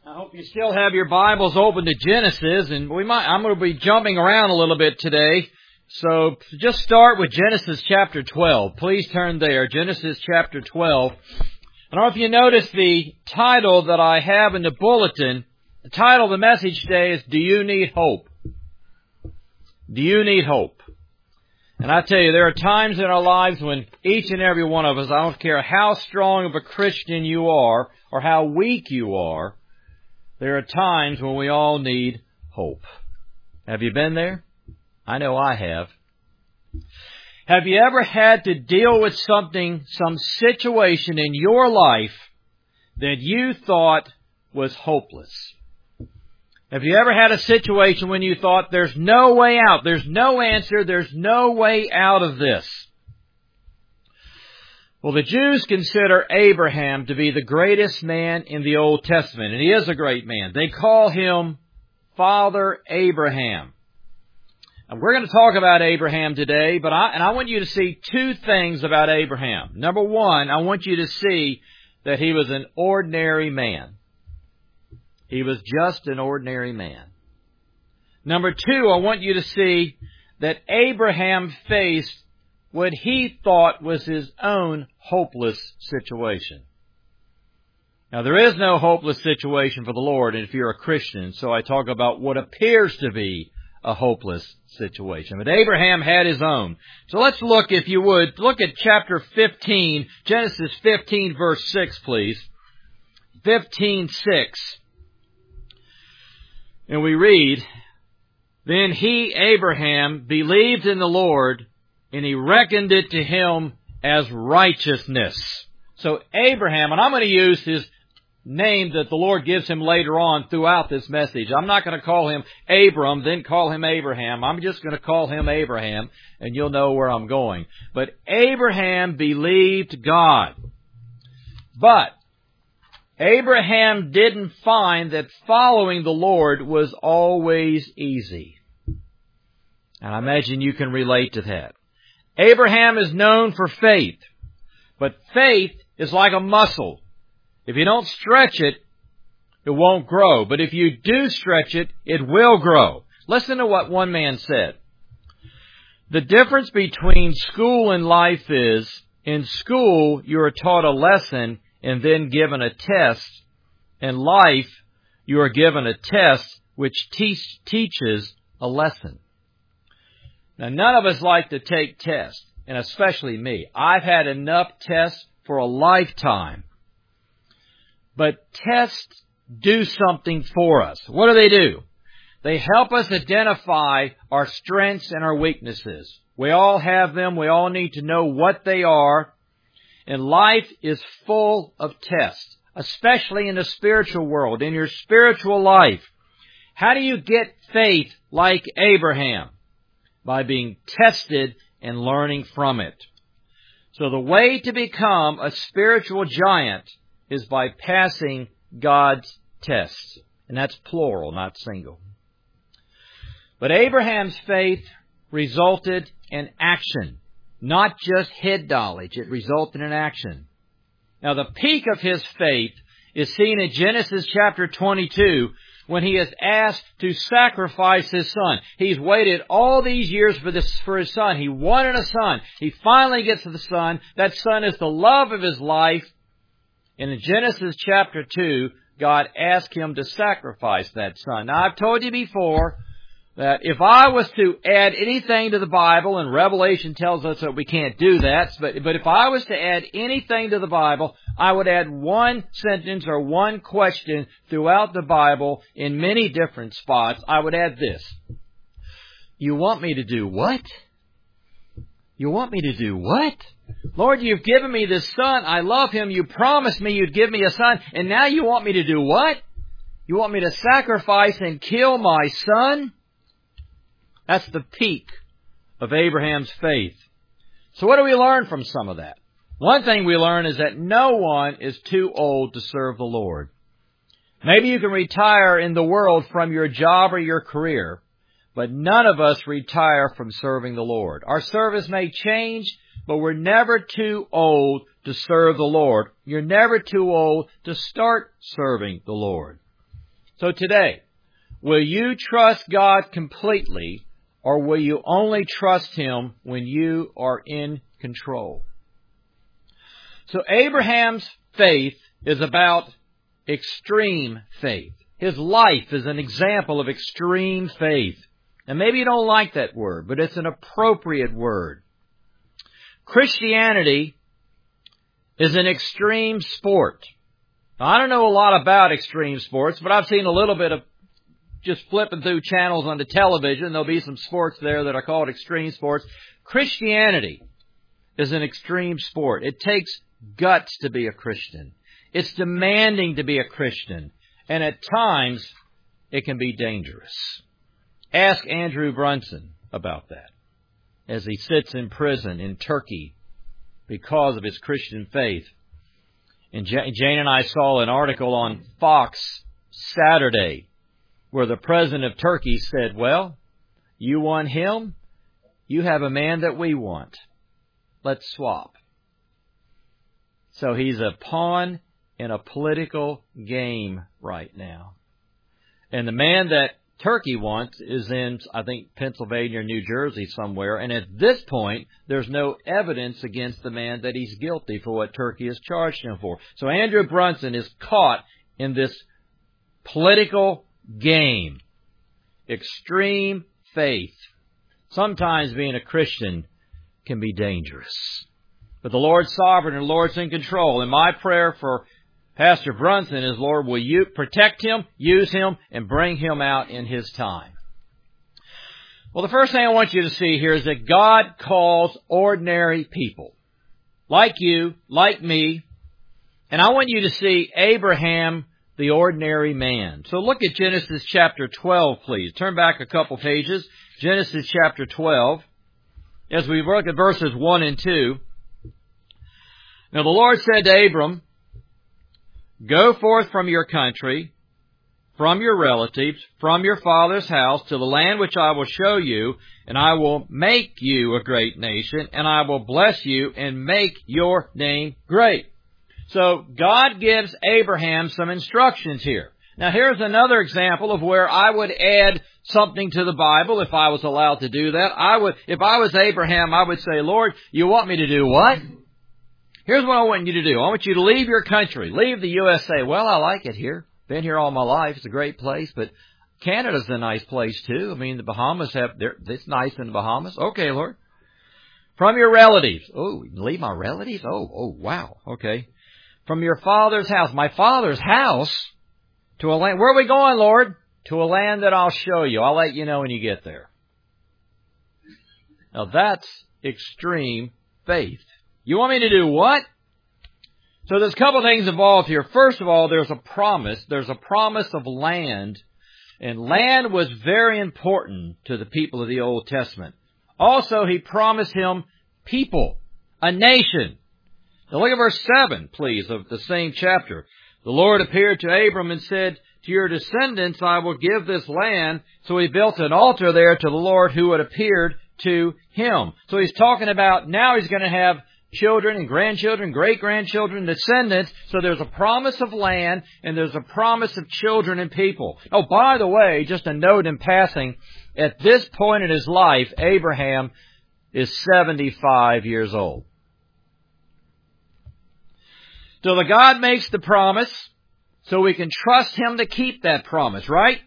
I hope you still have your Bibles open to Genesis, and I'm going to be jumping around a little bit today. So just start with Genesis chapter 12. Please turn there, Genesis chapter 12. I don't know if you noticed the title that I have in the bulletin. The title of the message today is, Do You Need Hope? Do you need hope? And I tell you, there are times in our lives when each and every one of us, I don't care how strong of a Christian you are or how weak you are, there are times when we all need hope. Have you been there? I know I have. Have you ever had to deal with some situation in your life that you thought was hopeless? Have you ever had a situation when you thought there's no way out, there's no answer, there's no way out of this? Well, the Jews consider Abraham to be the greatest man in the Old Testament, and he is a great man. They call him Father Abraham. And we're going to talk about Abraham today, but I want you to see two things about Abraham. Number one, I want you to see that he was an ordinary man. He was just an ordinary man. Number two, I want you to see that Abraham faced what he thought was his own hopeless situation. Now, there is no hopeless situation for the Lord if you're a Christian, so I talk about what appears to be a hopeless situation. But Abraham had his own. So let's look, if you would, look at chapter 15, Genesis 15, verse 6, please. 15:6. And we read, Then he, Abraham, believed in the Lord, and he reckoned it to him as righteousness. So Abraham, and I'm going to use his name that the Lord gives him later on throughout this message. I'm not going to call him Abram, then call him Abraham. I'm just going to call him Abraham, and you'll know where I'm going. But Abraham believed God. But Abraham didn't find that following the Lord was always easy. And I imagine you can relate to that. Abraham is known for faith, but faith is like a muscle. If you don't stretch it, it won't grow. But if you do stretch it, it will grow. Listen to what one man said. The difference between school and life is, in school, you are taught a lesson and then given a test. In life, you are given a test which teaches a lesson. Now, none of us like to take tests, and especially me. I've had enough tests for a lifetime. But tests do something for us. What do? They help us identify our strengths and our weaknesses. We all have them. We all need to know what they are. And life is full of tests, especially in the spiritual world, in your spiritual life. How do you get faith like Abraham? By being tested and learning from it. So the way to become a spiritual giant is by passing God's tests. And that's plural, not single. But Abraham's faith resulted in action, not just head knowledge. It resulted in action. Now, the peak of his faith is seen in Genesis chapter 22, when he is asked to sacrifice his son. He's waited all these years for his son. He wanted a son. He finally gets to the son. That son is the love of his life. And in Genesis chapter 2, God asked him to sacrifice that son. Now, I've told you before that if I was to add anything to the Bible, and Revelation tells us that we can't do that, but if I was to add anything to the Bible, I would add one sentence or one question throughout the Bible in many different spots. I would add this. You want me to do what? You want me to do what? Lord, you've given me this son. I love him. You promised me you'd give me a son. And now you want me to do what? You want me to sacrifice and kill my son? That's the peak of Abraham's faith. So what do we learn from some of that? One thing we learn is that no one is too old to serve the Lord. Maybe you can retire in the world from your job or your career, but none of us retire from serving the Lord. Our service may change, but we're never too old to serve the Lord. You're never too old to start serving the Lord. So today, will you trust God completely, or will you only trust Him when you are in control? So Abraham's faith is about extreme faith. His life is an example of extreme faith. And maybe you don't like that word, but it's an appropriate word. Christianity is an extreme sport. Now, I don't know a lot about extreme sports, but I've seen a little bit of just flipping through channels on the television. There'll be some sports there that are called extreme sports. Christianity is an extreme sport. It takes guts to be a Christian. It's demanding to be a Christian. And at times, it can be dangerous. Ask Andrew Brunson about that as he sits in prison in Turkey because of his Christian faith. And Jane and I saw an article on Fox Saturday where the president of Turkey said, well, you want him? You have a man that we want. Let's swap. So he's a pawn in a political game right now. And the man that Turkey wants is in, I think, Pennsylvania or New Jersey somewhere. And at this point, there's no evidence against the man that he's guilty for what Turkey has charged him for. So Andrew Brunson is caught in this political game. Extreme faith. Sometimes being a Christian can be dangerous. But the Lord's sovereign and the Lord's in control. And my prayer for Pastor Brunson is, Lord, will you protect him, use him, and bring him out in his time? Well, the first thing I want you to see here is that God calls ordinary people, like you, like me, and I want you to see Abraham, the ordinary man. So look at Genesis chapter 12, please. Turn back a couple pages. Genesis chapter 12, as we look at verses 1 and 2. Now the Lord said to Abram, go forth from your country, from your relatives, from your father's house, to the land which I will show you, and I will make you a great nation, and I will bless you and make your name great. So God gives Abraham some instructions here. Now here's another example of where I would add something to the Bible if I was allowed to do that. If I was Abraham, I would say, Lord, you want me to do what? Here's what I want you to do. I want you to leave your country. Leave the USA. Well, I like it here. Been here all my life. It's a great place, but Canada's a nice place too. I mean, the Bahamas it's nice in the Bahamas. Okay, Lord. From your relatives. Oh, leave my relatives? Oh, wow. Okay. From your father's house. My father's house to a land. Where are we going, Lord? To a land that I'll show you. I'll let you know when you get there. Now that's extreme faith. You want me to do what? So there's a couple of things involved here. First of all, there's a promise. There's a promise of land. And land was very important to the people of the Old Testament. Also, he promised him people, a nation. Now look at verse 7, please, of the same chapter. The Lord appeared to Abram and said, to your descendants I will give this land. So he built an altar there to the Lord who had appeared to him. So he's talking about now he's going to have children and grandchildren, great-grandchildren, descendants. So there's a promise of land and there's a promise of children and people. Oh, by the way, just a note in passing, at this point in his life, Abraham is 75 years old. So the God makes the promise so we can trust him to keep that promise, right?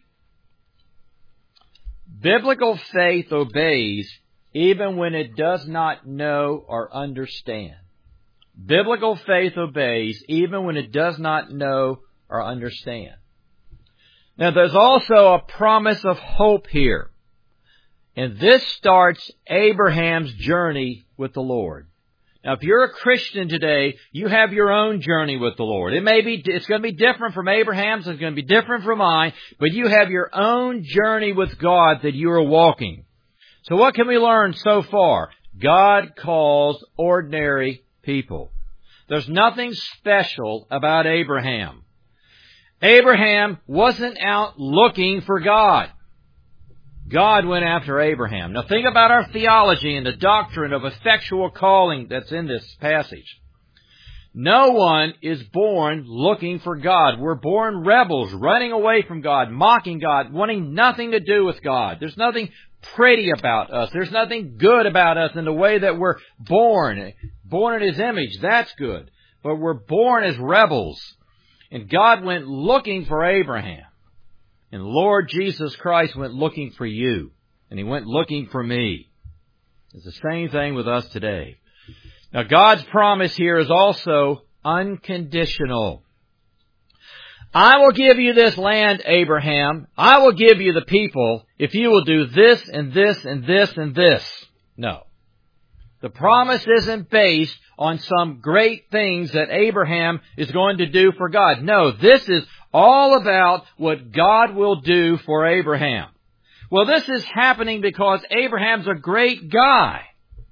Biblical faith obeys even when it does not know or understand. Biblical faith obeys even when it does not know or understand. Now there's also a promise of hope here. And this starts Abraham's journey with the Lord. Now if you're a Christian today, you have your own journey with the Lord. It's going to be different from Abraham's, it's going to be different from mine, but you have your own journey with God that you are walking. So what can we learn so far? God calls ordinary people. There's nothing special about Abraham. Abraham wasn't out looking for God. God went after Abraham. Now think about our theology and the doctrine of effectual calling that's in this passage. No one is born looking for God. We're born rebels, running away from God, mocking God, wanting nothing to do with God. There's nothing pretty about us. There's nothing good about us in the way that we're born. Born in His image, that's good. But we're born as rebels. And God went looking for Abraham. And Lord Jesus Christ went looking for you. And He went looking for me. It's the same thing with us today. Now, God's promise here is also unconditional. I will give you this land, Abraham. I will give you the people if you will do this and this and this and this. No. The promise isn't based on some great things that Abraham is going to do for God. No, this is all about what God will do for Abraham. Well, this is happening because Abraham's a great guy.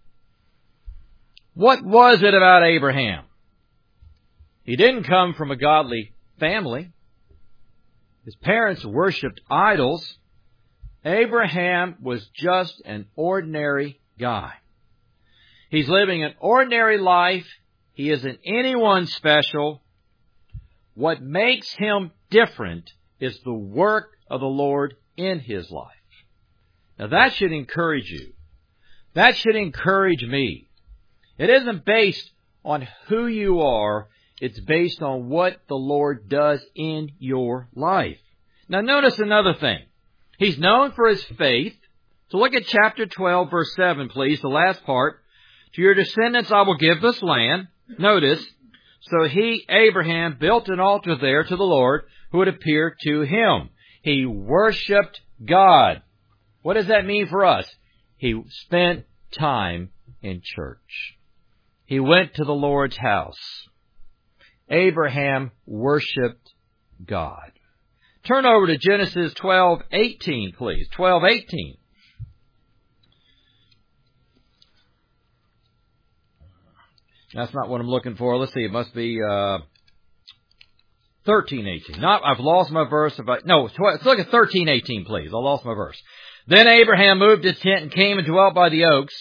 What was it about Abraham? He didn't come from a godly family. His parents worshipped idols. Abraham was just an ordinary guy. He's living an ordinary life. He isn't anyone special. What makes him different is the work of the Lord in his life. Now that should encourage you. That should encourage me. It isn't based on who you are. It's based on what the Lord does in your life. Now notice another thing. He's known for his faith. So look at chapter 12, verse 7, please, the last part. To your descendants I will give this land. Notice, so he, Abraham, built an altar there to the Lord who had appeared to him. He worshipped God. What does that mean for us? He spent time in church. He went to the Lord's house. Abraham worshipped God. Turn over to Genesis 12:18, please. 12:18. That's not what I'm looking for. Let's see. It must be 13:18. No, I've lost my verse. Let's look at 13:18, please. I lost my verse. Then Abraham moved his tent and came and dwelt by the oaks.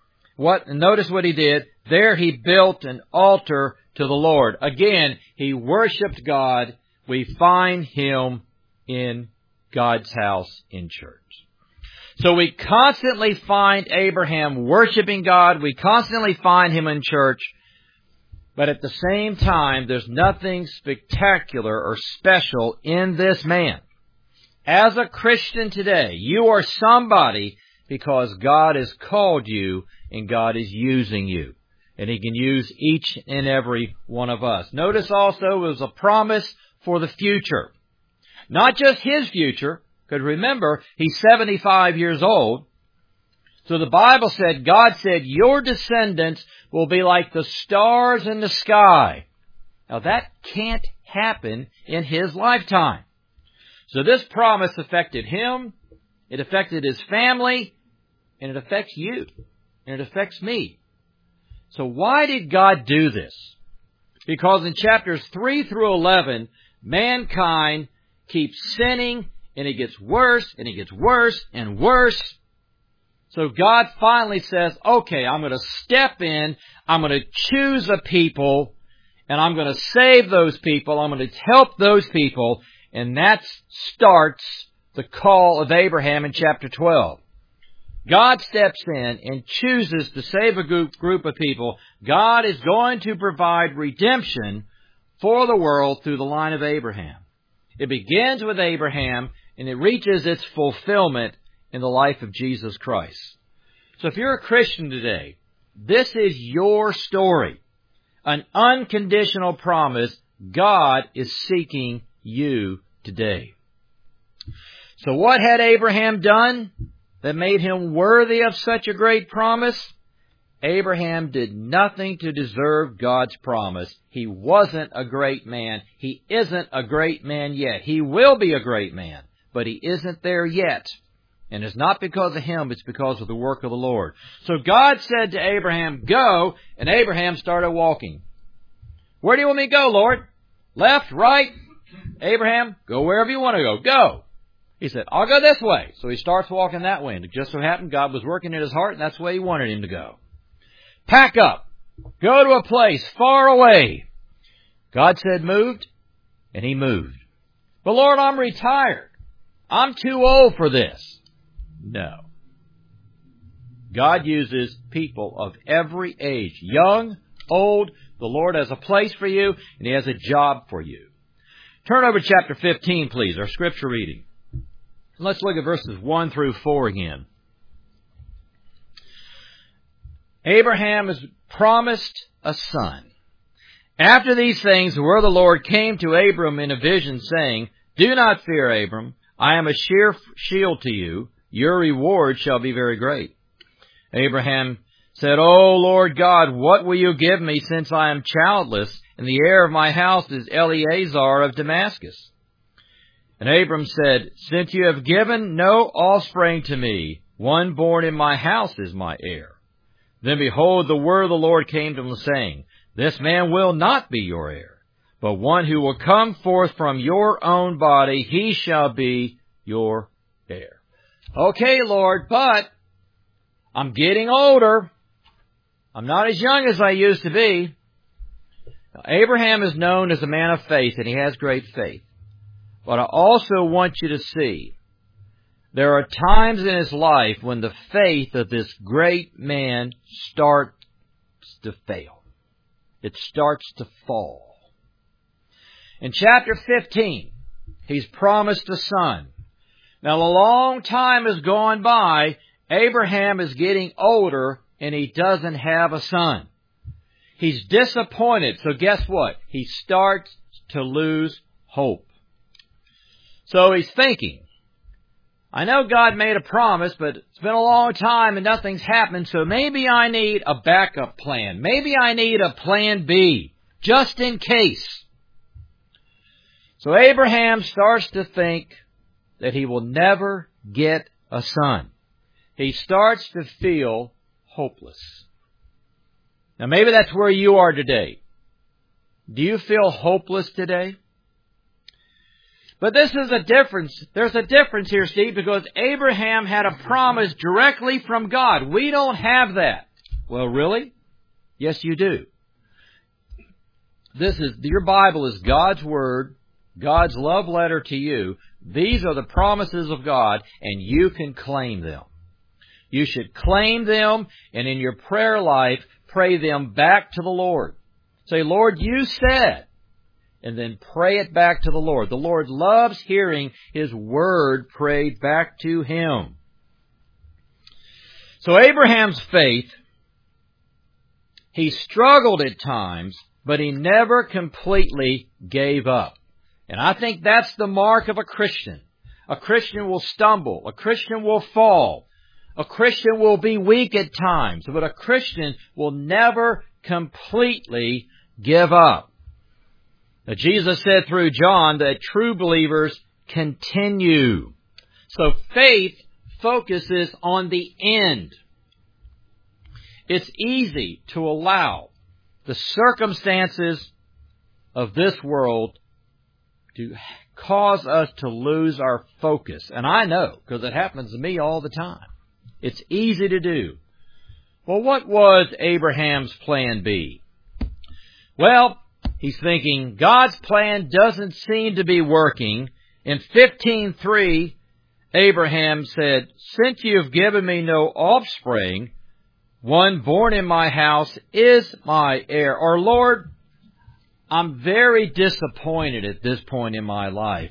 Notice what he did. There he built an altar to the Lord. Again, he worshipped God. We find him in God's house in church. So we constantly find Abraham worshiping God. We constantly find him in church. But at the same time, there's nothing spectacular or special in this man. As a Christian today, you are somebody because God has called you and God is using you. And He can use each and every one of us. Notice also it was a promise for the future. Not just his future, because remember, he's 75 years old. So the Bible said, God said, your descendants will be like the stars in the sky. Now that can't happen in his lifetime. So this promise affected him, it affected his family, and it affects you, and it affects me. So why did God do this? Because in chapters 3 through 11, mankind keeps sinning, and it gets worse, and it gets worse, and worse. So God finally says, okay, I'm going to step in, I'm going to choose a people, and I'm going to save those people, I'm going to help those people, and that starts the call of Abraham in chapter 12. God steps in and chooses to save a group of people. God is going to provide redemption for the world through the line of Abraham. It begins with Abraham, and it reaches its fulfillment in the life of Jesus Christ. So if you're a Christian today, this is your story. An unconditional promise. God is seeking you today. So what had Abraham done that made him worthy of such a great promise? Abraham did nothing to deserve God's promise. He wasn't a great man. He isn't a great man yet. He will be a great man, but he isn't there yet. And it's not because of him, it's because of the work of the Lord. So God said to Abraham, go, and Abraham started walking. Where do you want me to go, Lord? Left, right? Abraham, go wherever you want to go. Go. He said, I'll go this way. So he starts walking that way. And it just so happened God was working in his heart, and that's the way he wanted him to go. Pack up. Go to a place far away. God said moved, and he moved. But Lord, I'm retired. I'm too old for this. No. God uses people of every age, young, old. The Lord has a place for you, and he has a job for you. Turn over to chapter 15, please, our scripture reading. Let's look at verses 1 through 4 again. Abraham is promised a son. After these things, the word of the Lord came to Abram in a vision, saying, Do not fear, Abram. I am a sheer shield to you. Your reward shall be very great. Abraham said, O Lord God, what will you give me, since I am childless, and the heir of my house is Eleazar of Damascus? And Abram said, Since you have given no offspring to me, one born in my house is my heir. Then behold, the word of the Lord came to him, saying, This man will not be your heir, but one who will come forth from your own body, he shall be your heir. Okay, Lord, but I'm getting older. I'm not as young as I used to be. Now, Abraham is known as a man of faith, and he has great faith. But I also want you to see, there are times in his life when the faith of this great man starts to fail. It starts to fall. In chapter 15, he's promised a son. Now, a long time has gone by. Abraham is getting older, and he doesn't have a son. He's disappointed. So guess what? He starts to lose hope. So he's thinking, I know God made a promise, but it's been a long time and nothing's happened, so maybe I need a backup plan. Maybe I need a plan B, just in case. So Abraham starts to think that he will never get a son. He starts to feel hopeless. Now maybe that's where you are today. Do you feel hopeless today? But this is a difference. There's a difference here, Steve, because Abraham had a promise directly from God. We don't have that. Well, really? Yes, you do. Your Bible is God's Word, God's love letter to you. These are the promises of God, and you can claim them. You should claim them, and in your prayer life, pray them back to the Lord. Say, Lord, you said, and then pray it back to the Lord. The Lord loves hearing His Word prayed back to Him. So Abraham's faith, he struggled at times, but he never completely gave up. And I think that's the mark of a Christian. A Christian will stumble. A Christian will fall. A Christian will be weak at times. But a Christian will never completely give up. Now, Jesus said through John that true believers continue. So faith focuses on the end. It's easy to allow the circumstances of this world to cause us to lose our focus. And I know, because it happens to me all the time. It's easy to do. Well, what was Abraham's plan B? Well, he's thinking, God's plan doesn't seem to be working. In 15:3, Abraham said, Since you have given me no offspring, one born in my house is my heir. Or, Lord, I'm very disappointed at this point in my life.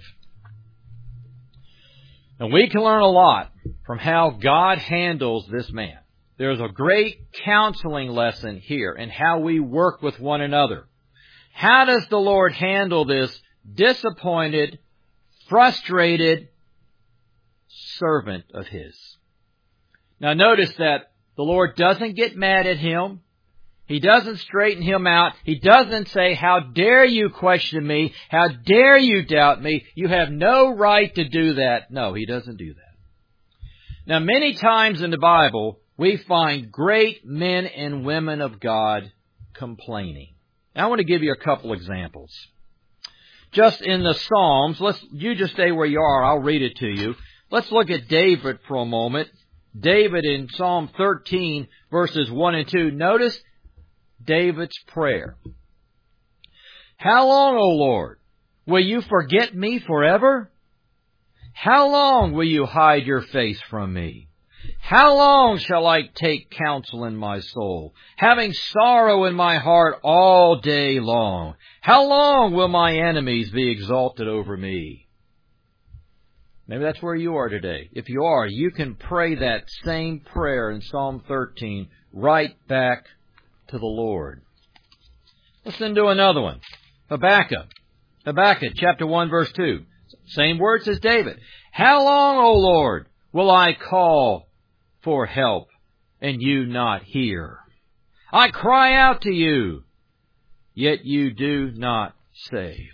And we can learn a lot from how God handles this man. There's a great counseling lesson here in how we work with one another. How does the Lord handle this disappointed, frustrated servant of His? Now notice that the Lord doesn't get mad at him. He doesn't straighten him out. He doesn't say, How dare you question me? How dare you doubt me? You have no right to do that. No, He doesn't do that. Now, many times in the Bible, we find great men and women of God complaining. Now, I want to give you a couple examples. Just in the Psalms, you just stay where you are. I'll read it to you. Let's look at David for a moment. David in Psalm 13, verses 1 and 2. Notice David's prayer. How long, O Lord? Will you forget me forever? How long will you hide your face from me? How long shall I take counsel in my soul, having sorrow in my heart all day long? How long will my enemies be exalted over me? Maybe that's where you are today. If you are, you can pray that same prayer in Psalm 13 right back to the Lord. Listen to another one. Habakkuk chapter 1 verse 2. Same words as David. How long, O Lord, will I call for help and you not hear? I cry out to you, yet you do not save.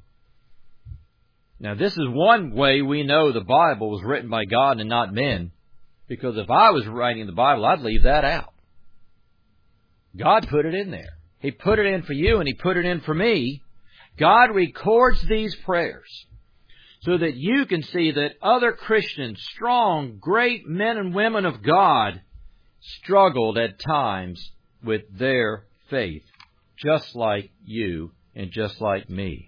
Now this is one way we know the Bible was written by God and not men, because if I was writing the Bible, I'd leave that out. God put it in there. He put it in for you and He put it in for me. God records these prayers so that you can see that other Christians, strong, great men and women of God, struggled at times with their faith, just like you and just like me.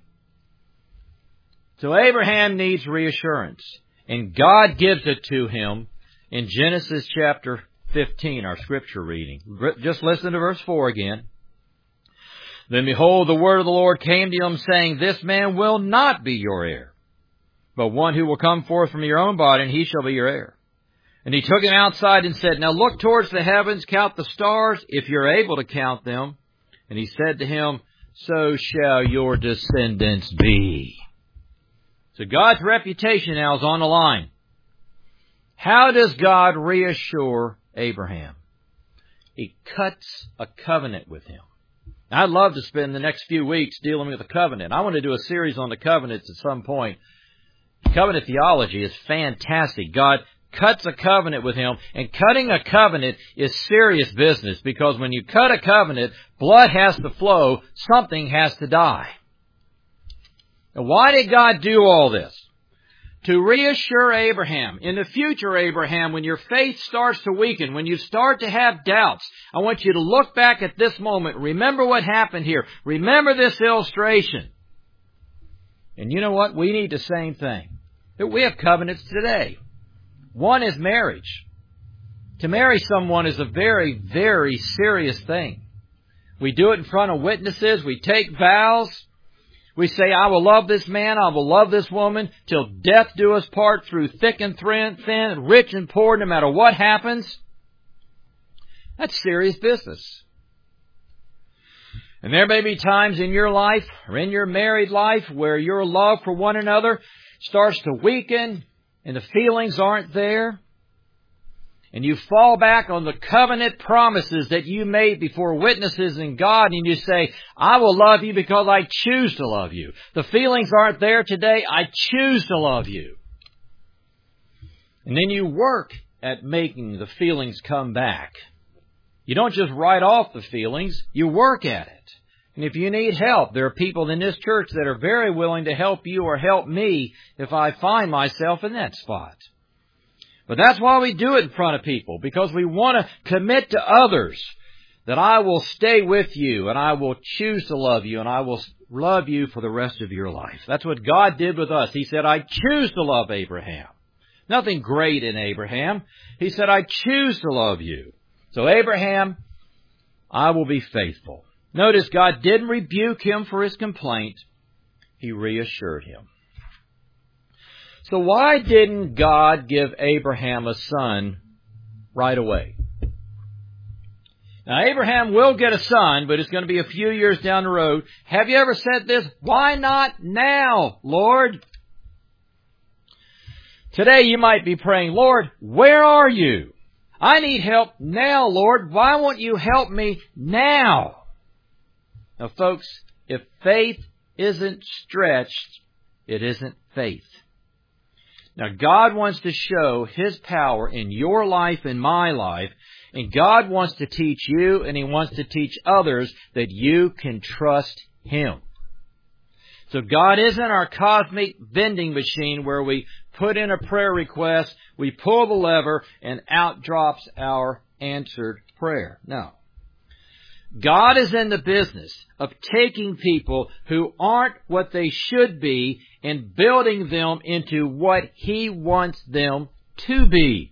So Abraham needs reassurance, and God gives it to him in Genesis chapter 15, our scripture reading. Just listen to verse 4 again. Then behold, the word of the Lord came to him, saying, This man will not be your heir, but one who will come forth from your own body, and he shall be your heir. And he took him outside and said, Now look towards the heavens, count the stars, if you're able to count them. And he said to him, So shall your descendants be. So God's reputation now is on the line. How does God reassure Abraham? He cuts a covenant with him. I'd love to spend the next few weeks dealing with the covenant. I want to do a series on the covenants at some point. Covenant theology is fantastic. God cuts a covenant with him, and cutting a covenant is serious business, because when you cut a covenant, blood has to flow, something has to die. Now, why did God do all this? To reassure Abraham. In the future, Abraham, when your faith starts to weaken, when you start to have doubts, I want you to look back at this moment. Remember what happened here. Remember this illustration. And you know what? We need the same thing. We have covenants today. One is marriage. To marry someone is a very, very serious thing. We do it in front of witnesses. We take vows. We say, I will love this man, I will love this woman, till death do us part, through thick and thin, rich and poor, no matter what happens. That's serious business. And there may be times in your life, or in your married life, where your love for one another starts to weaken, and the feelings aren't there. And you fall back on the covenant promises that you made before witnesses and God, and you say, I will love you because I choose to love you. The feelings aren't there today. I choose to love you. And then you work at making the feelings come back. You don't just write off the feelings. You work at it. And if you need help, there are people in this church that are very willing to help you or help me if I find myself in that spot. But that's why we do it in front of people, because we want to commit to others that I will stay with you and I will choose to love you and I will love you for the rest of your life. That's what God did with us. He said, I choose to love Abraham. Nothing great in Abraham. He said, I choose to love you. So Abraham, I will be faithful. Notice God didn't rebuke him for his complaint. He reassured him. So why didn't God give Abraham a son right away? Now, Abraham will get a son, but it's going to be a few years down the road. Have you ever said this? Why not now, Lord? Today you might be praying, Lord, where are you? I need help now, Lord. Why won't you help me now? Now, folks, if faith isn't stretched, it isn't faith. Now, God wants to show His power in your life and my life, and God wants to teach you and He wants to teach others that you can trust Him. So God isn't our cosmic vending machine where we put in a prayer request, we pull the lever, and out drops our answered prayer. No. God is in the business of taking people who aren't what they should be and building them into what He wants them to be.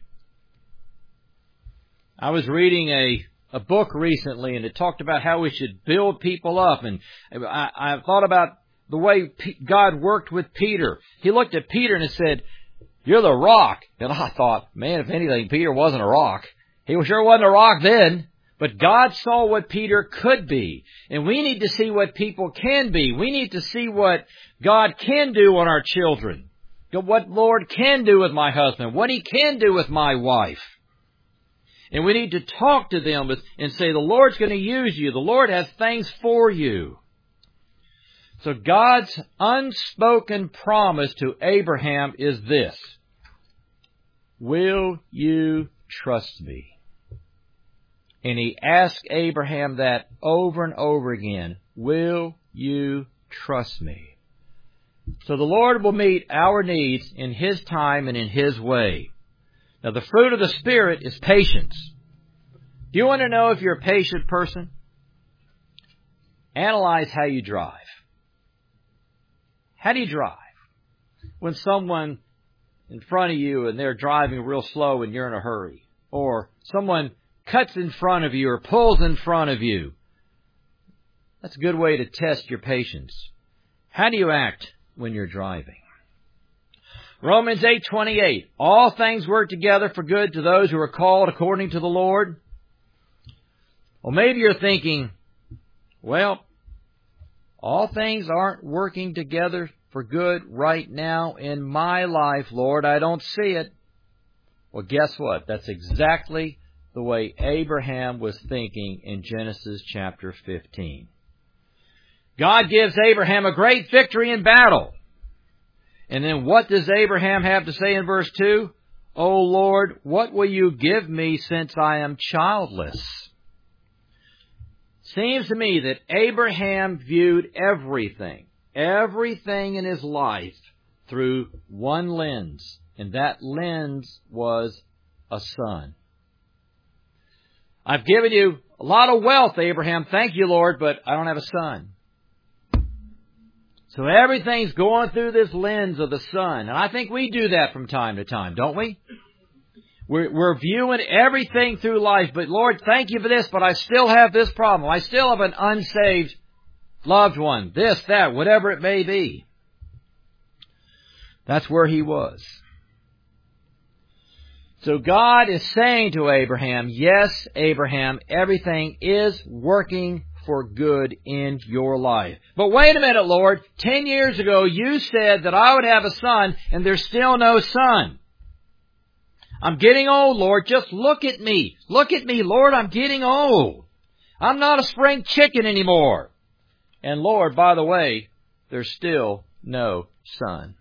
I was reading a book recently, and it talked about how we should build people up. And I thought about the way God worked with Peter. He looked at Peter and he said, "You're the rock." And I thought, man, if anything, Peter wasn't a rock. He sure wasn't a rock then. But God saw what Peter could be. And we need to see what people can be. We need to see what God can do on our children. What Lord can do with my husband. What He can do with my wife. And we need to talk to them and say, the Lord's going to use you. The Lord has things for you. So God's unspoken promise to Abraham is this: will you trust me? And He asked Abraham that over and over again. Will you trust me? So the Lord will meet our needs in His time and in His way. Now, the fruit of the Spirit is patience. Do you want to know if you're a patient person? Analyze how you drive. How do you drive? When someone in front of you and they're driving real slow and you're in a hurry. Or someone cuts in front of you or pulls in front of you. That's a good way to test your patience. How do you act when you're driving? Romans 8:28. All things work together for good to those who are called according to the Lord. Well, maybe you're thinking, well, all things aren't working together for good right now in my life, Lord. I don't see it. Well, guess what? That's exactly the way Abraham was thinking in Genesis chapter 15. God gives Abraham a great victory in battle. And then what does Abraham have to say in verse 2? O Lord, what will you give me since I am childless? Seems to me that Abraham viewed everything in his life through one lens. And that lens was a son. I've given you a lot of wealth, Abraham. Thank you, Lord, but I don't have a son. So everything's going through this lens of the son. And I think we do that from time to time, don't we? We're viewing everything through life. But Lord, thank you for this, but I still have this problem. I still have an unsaved loved one. This, that, whatever it may be. That's where he was. So God is saying to Abraham, yes, Abraham, everything is working for good in your life. But wait a minute, Lord. 10 years ago, you said that I would have a son, and there's still no son. I'm getting old, Lord. Just look at me. Look at me, Lord. I'm getting old. I'm not a spring chicken anymore. And Lord, by the way, there's still no son.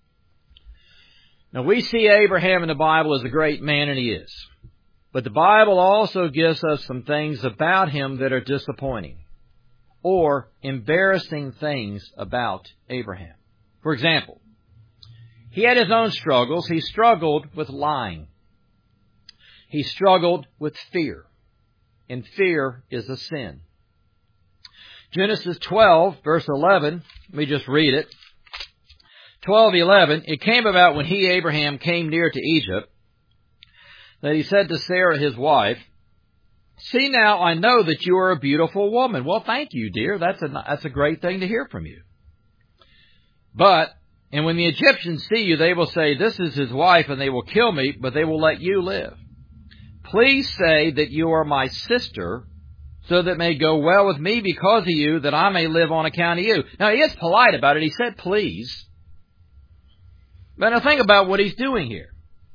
Now, we see Abraham in the Bible as a great man, and he is. But the Bible also gives us some things about him that are disappointing or embarrassing things about Abraham. For example, he had his own struggles. He struggled with lying. He struggled with fear. And fear is a sin. Genesis 12, verse 11, let me just read it. 12:11, it came about when he, Abraham, came near to Egypt, that he said to Sarah, his wife, see now, I know that you are a beautiful woman. Well, thank you, dear. That's a great thing to hear from you. And when the Egyptians see you, they will say, this is his wife, and they will kill me, but they will let you live. Please say that you are my sister, so that it may go well with me because of you, that I may live on account of you. Now, he is polite about it. He said, please. But now think about what he's doing here.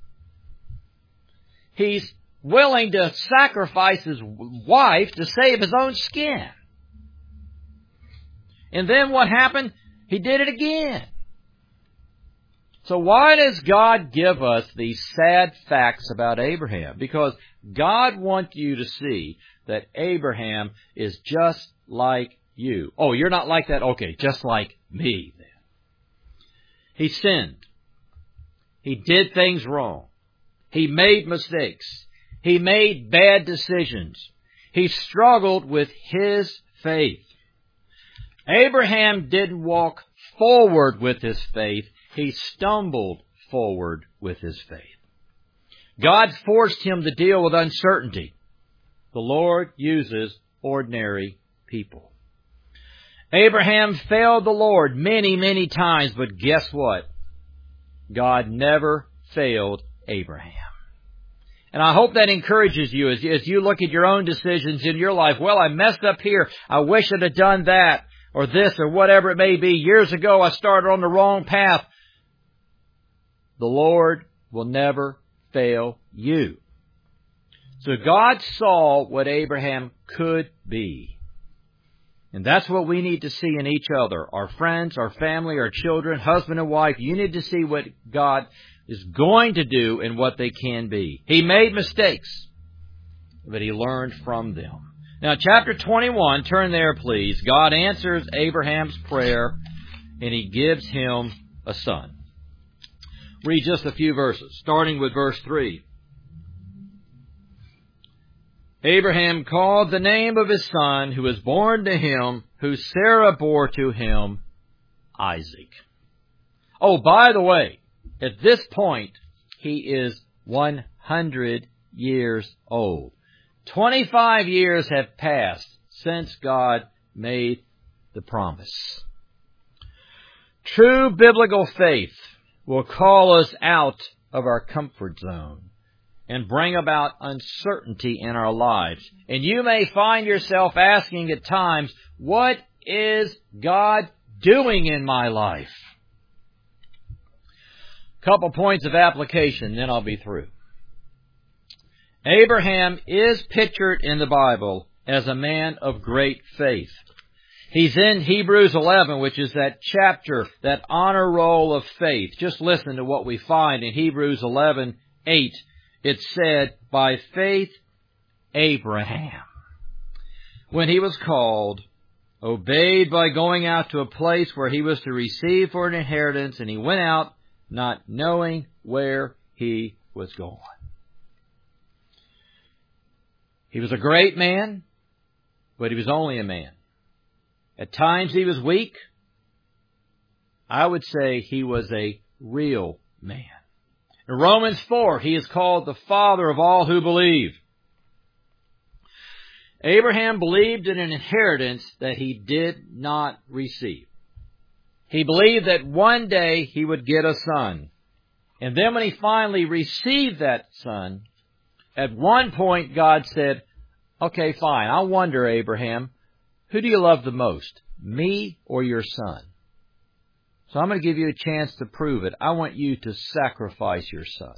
He's willing to sacrifice his wife to save his own skin. And then what happened? He did it again. So why does God give us these sad facts about Abraham? Because God wants you to see that Abraham is just like you. Oh, you're not like that? Okay, just like me then. He sinned. He did things wrong. He made mistakes. He made bad decisions. He struggled with his faith. Abraham didn't walk forward with his faith. He stumbled forward with his faith. God forced him to deal with uncertainty. The Lord uses ordinary people. Abraham failed the Lord many, many times, but guess what? God never failed Abraham. And I hope that encourages you as you look at your own decisions in your life. Well, I messed up here. I wish I'd have done that or this or whatever it may be. Years ago, I started on the wrong path. The Lord will never fail you. So God saw what Abraham could be. And that's what we need to see in each other. Our friends, our family, our children, husband and wife. You need to see what God is going to do and what they can be. He made mistakes, but he learned from them. Now, chapter 21, turn there, please. God answers Abraham's prayer, and he gives him a son. Read just a few verses, starting with verse 3. Abraham called the name of his son, who was born to him, who Sarah bore to him, Isaac. Oh, by the way, at this point, he is 100 years old. 25 years have passed since God made the promise. True biblical faith will call us out of our comfort zone and bring about uncertainty in our lives. And you may find yourself asking at times, what is God doing in my life? Couple points of application, then I'll be through. Abraham is pictured in the Bible as a man of great faith. He's in Hebrews 11, which is that chapter, that honor roll of faith. Just listen to what we find in Hebrews 11:8. It said, by faith, Abraham, when he was called, obeyed by going out to a place where he was to receive for an inheritance, and he went out not knowing where he was going. He was a great man, but he was only a man. At times he was weak. I would say he was a real man. In Romans 4, he is called the father of all who believe. Abraham believed in an inheritance that he did not receive. He believed that one day he would get a son. And then when he finally received that son, at one point God said, okay, fine, I wonder, Abraham, who do you love the most, me or your son? So I'm going to give you a chance to prove it. I want you to sacrifice your son.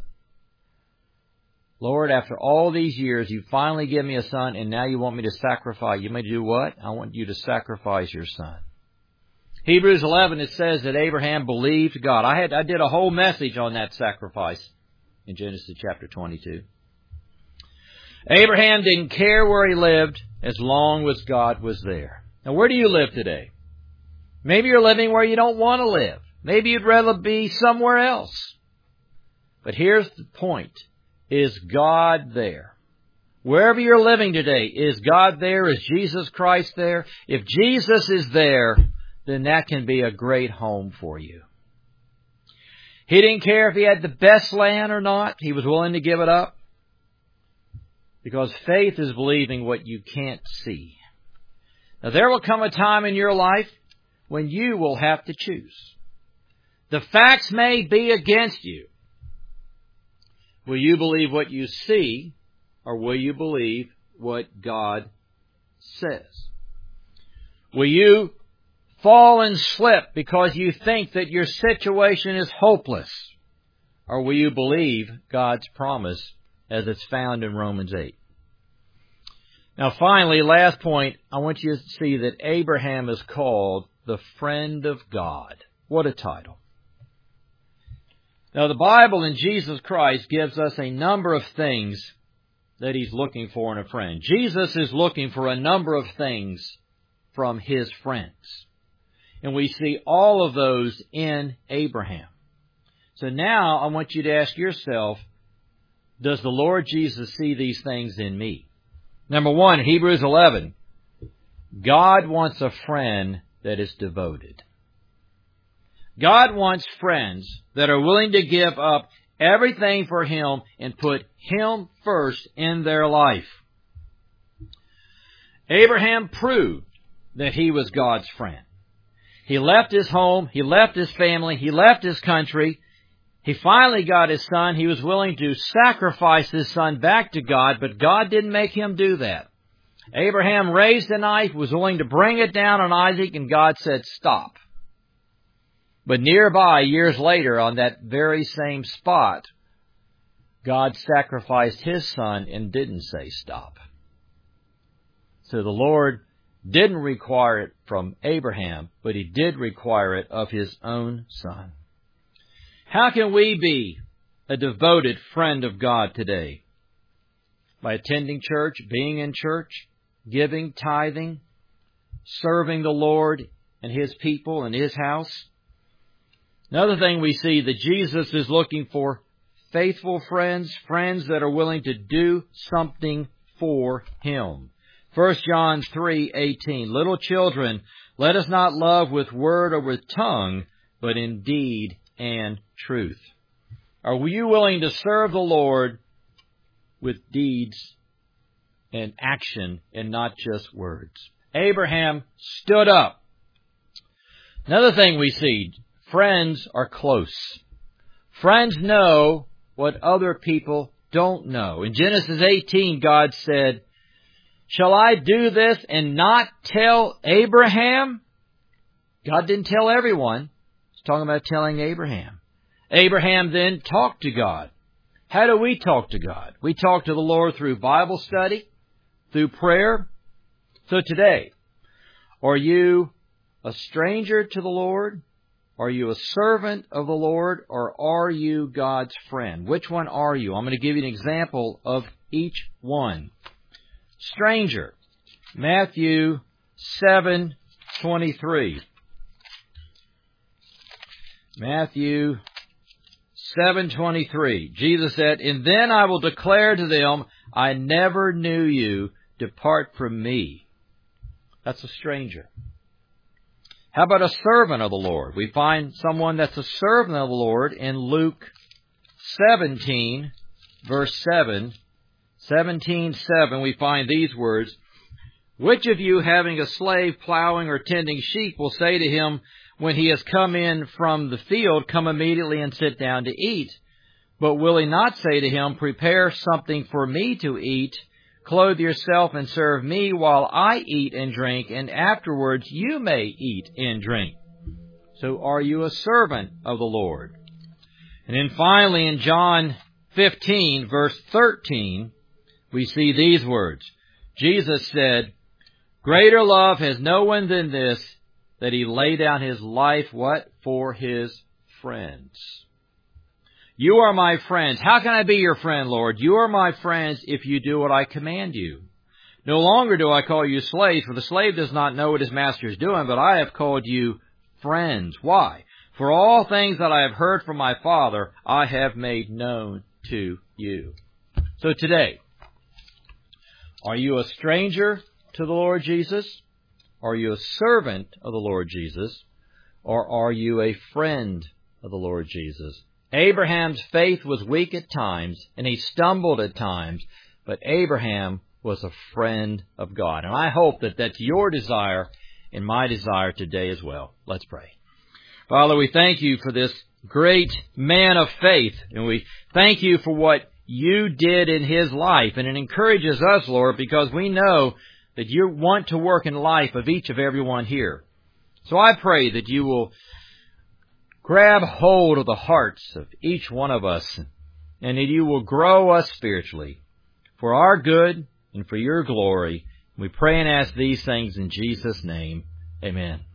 Lord, after all these years, you finally give me a son, and now you want me to sacrifice. You may do what? I want you to sacrifice your son. Hebrews 11, it says that Abraham believed God. I did a whole message on that sacrifice in Genesis chapter 22. Abraham didn't care where he lived as long as God was there. Now, where do you live today? Maybe you're living where you don't want to live. Maybe you'd rather be somewhere else. But here's the point. Is God there? Wherever you're living today, is God there? Is Jesus Christ there? If Jesus is there, then that can be a great home for you. He didn't care if he had the best land or not. He was willing to give it up. Because faith is believing what you can't see. Now, there will come a time in your life when you will have to choose. The facts may be against you. Will you believe what you see, or will you believe what God says? Will you fall and slip because you think that your situation is hopeless, or will you believe God's promise as it's found in Romans 8? Now finally, last point, I want you to see that Abraham is called the friend of God. What a title. Now the Bible and Jesus Christ gives us a number of things that he's looking for in a friend. Jesus is looking for a number of things from his friends. And we see all of those in Abraham. So now I want you to ask yourself, does the Lord Jesus see these things in me? Number one, Hebrews 11. God wants a friend that is devoted. God wants friends that are willing to give up everything for Him and put Him first in their life. Abraham proved that he was God's friend. He left his home, he left his family, he left his country. He finally got his son. He was willing to sacrifice his son back to God, but God didn't make him do that. Abraham raised a knife, was willing to bring it down on Isaac, and God said, stop. But nearby, years later, on that very same spot, God sacrificed His son and didn't say stop. So the Lord didn't require it from Abraham, but He did require it of His own son. How can we be a devoted friend of God today? By attending church, being in church, giving, tithing, serving the Lord and His people and His house. Another thing we see that Jesus is looking for faithful friends, friends that are willing to do something for Him. 1 John 3:18, little children, let us not love with word or with tongue, but in deed and truth. Are you willing to serve the Lord with deeds and action and not just words? Abraham stood up. Another thing we see, friends are close. Friends know what other people don't know. In Genesis 18, God said, shall I do this and not tell Abraham? God didn't tell everyone. He's talking about telling Abraham. Abraham then talked to God. How do we talk to God? We talk to the Lord through Bible study, through prayer. So today, are you a stranger to the Lord? Are you a servant of the Lord? Or are you God's friend? Which one are you? I'm going to give you an example of each one. Stranger. Matthew 7:23. Matthew 7:23. Jesus said, and then I will declare to them, I never knew you. Depart from me. That's a stranger. How about a servant of the Lord? We find someone that's a servant of the Lord in Luke 17, verse 7. 17:7, we find these words, which of you, having a slave plowing or tending sheep, will say to him, when he has come in from the field, come immediately and sit down to eat? But will he not say to him, prepare something for me to eat, clothe yourself and serve me while I eat and drink, and afterwards you may eat and drink? So are you a servant of the Lord? And then finally in John 15, verse 13, we see these words. Jesus said, greater love has no one than this, that He lay down His life, what? For His friends. You are my friends. How can I be your friend, Lord? You are my friends if you do what I command you. No longer do I call you slaves, for the slave does not know what his master is doing, but I have called you friends. Why? For all things that I have heard from my Father, I have made known to you. So today, are you a stranger to the Lord Jesus? Are you a servant of the Lord Jesus? Or are you a friend of the Lord Jesus? Abraham's faith was weak at times, and he stumbled at times, but Abraham was a friend of God. And I hope that that's your desire and my desire today as well. Let's pray. Father, we thank you for this great man of faith, and we thank you for what you did in his life. And it encourages us, Lord, because we know that you want to work in life of each of everyone here. So I pray that you will grab hold of the hearts of each one of us, and that you will grow us spiritually for our good and for your glory. We pray and ask these things in Jesus' name. Amen.